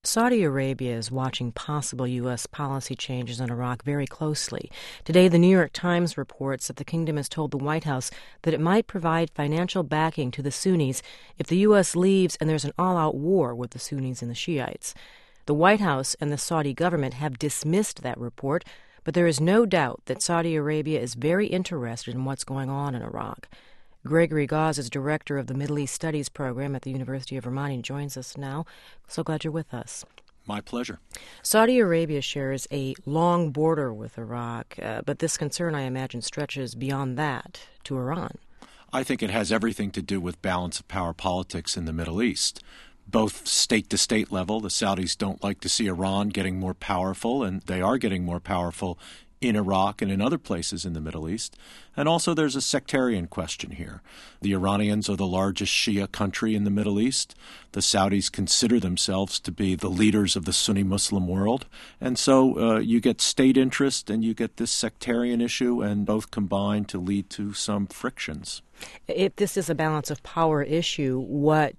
Saudi Arabia is watching possible U.S. policy changes in Iraq very closely. Today, the New York Times reports that the kingdom has told the White House that it might provide financial backing to the Sunnis if the U.S. leaves and there's an all-out war with the Sunnis and the Shiites. The White House and the Saudi government have dismissed that report, but there is no doubt that Saudi Arabia is very interested in what's going on in Iraq. Gregory Gause is director of the Middle East Studies program at the University of Vermont. He joins us now. So glad you're with us. My pleasure. Saudi Arabia shares a long border with Iraq, but this concern, I imagine, stretches beyond that to Iran. I think it has everything to do with balance of power politics in the Middle East. Both state-to-state level, the Saudis don't like to see Iran getting more powerful, and they are getting more powerful in Iraq and in other places in the Middle East. And also there's a sectarian question here. The Iranians are the largest Shia country in the Middle East. The Saudis consider themselves to be the leaders of the Sunni Muslim world. And so you get state interest and you get this sectarian issue, and both combine to lead to some frictions. If this is a balance of power issue, what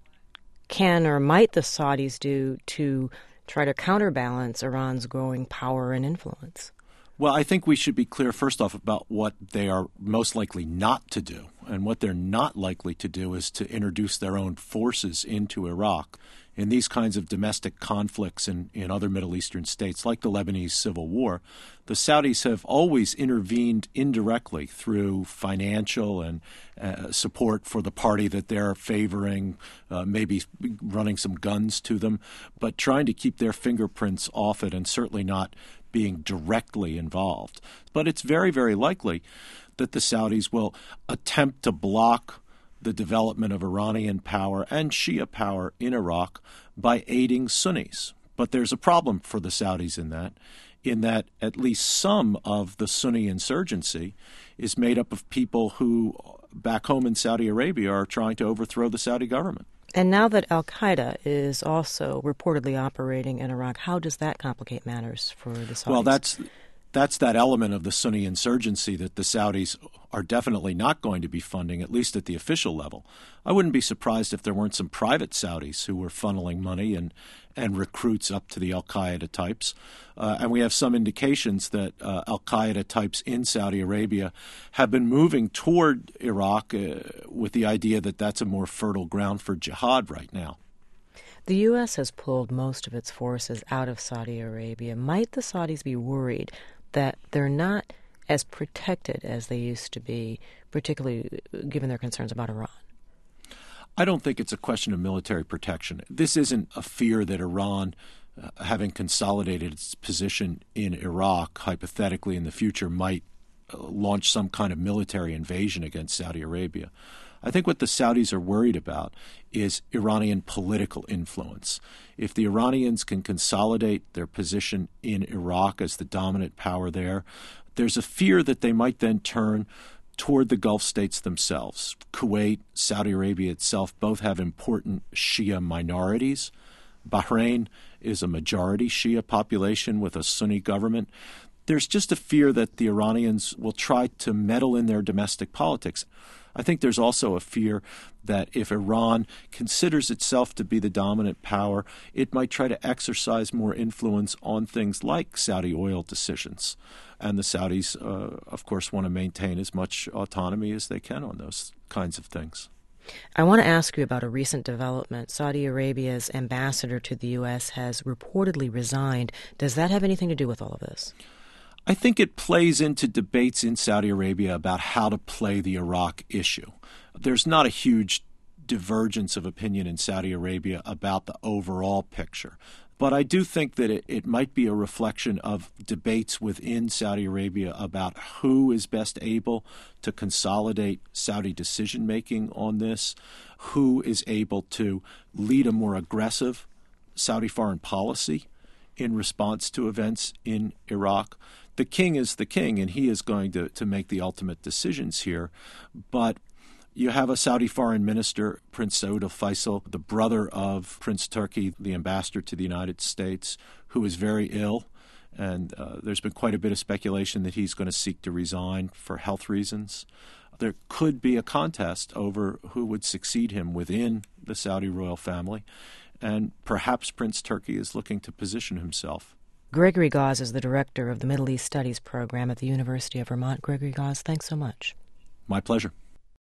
can or might the Saudis do to try to counterbalance Iran's growing power and influence? Well, I think we should be clear, first off, about what they are most likely not to do. And what they're not likely to do is to introduce their own forces into Iraq. In these kinds of domestic conflicts in other Middle Eastern states, like the Lebanese Civil War, the Saudis have always intervened indirectly through financial and support for the party that they're favoring, maybe running some guns to them, but trying to keep their fingerprints off it and certainly not being directly involved. But it's very, very likely that the Saudis will attempt to block the development of Iranian power and Shia power in Iraq by aiding Sunnis. But there's a problem for the Saudis in that at least some of the Sunni insurgency is made up of people who, back home in Saudi Arabia, are trying to overthrow the Saudi government. And now that al-Qaeda is also reportedly operating in Iraq, how does that complicate matters for the Saudis? Well, that's that element of the Sunni insurgency that the Saudis are definitely not going to be funding, at least at the official level. I wouldn't be surprised if there weren't some private Saudis who were funneling money and recruits up to the al-Qaeda types. And we have some indications that al-Qaeda types in Saudi Arabia have been moving toward Iraq with the idea that that's a more fertile ground for jihad right now. The U.S. has pulled most of its forces out of Saudi Arabia. Might the Saudis be worried that they're not as protected as they used to be, particularly given their concerns about Iran? I don't think it's a question of military protection. This isn't a fear that Iran, having consolidated its position in Iraq, hypothetically in the future might launch some kind of military invasion against Saudi Arabia. I think what the Saudis are worried about is Iranian political influence. If the Iranians can consolidate their position in Iraq as the dominant power there, there's a fear that they might then turn toward the Gulf states themselves. Kuwait, Saudi Arabia itself both have important Shia minorities. Bahrain is a majority Shia population with a Sunni government. There's just a fear that the Iranians will try to meddle in their domestic politics. I think there's also a fear that if Iran considers itself to be the dominant power, it might try to exercise more influence on things like Saudi oil decisions. And the Saudis, of course, want to maintain as much autonomy as they can on those kinds of things. I want to ask you about a recent development. Saudi Arabia's ambassador to the U.S. has reportedly resigned. Does that have anything to do with all of this? I think it plays into debates in Saudi Arabia about how to play the Iraq issue. There's not a huge divergence of opinion in Saudi Arabia about the overall picture. But I do think that it might be a reflection of debates within Saudi Arabia about who is best able to consolidate Saudi decision-making on this, who is able to lead a more aggressive Saudi foreign policy in response to events in Iraq. The king is the king, and he is going to make the ultimate decisions here. But you have a Saudi foreign minister, Prince Saud al-Faisal, the brother of Prince Turki, the ambassador to the United States, who is very ill. And there's been quite a bit of speculation that he's going to seek to resign for health reasons. There could be a contest over who would succeed him within the Saudi royal family. and perhaps Prince Turki is looking to position himself. Gregory Gause is the director of the Middle East Studies program at the University of Vermont. Gregory Gause, thanks so much. My pleasure.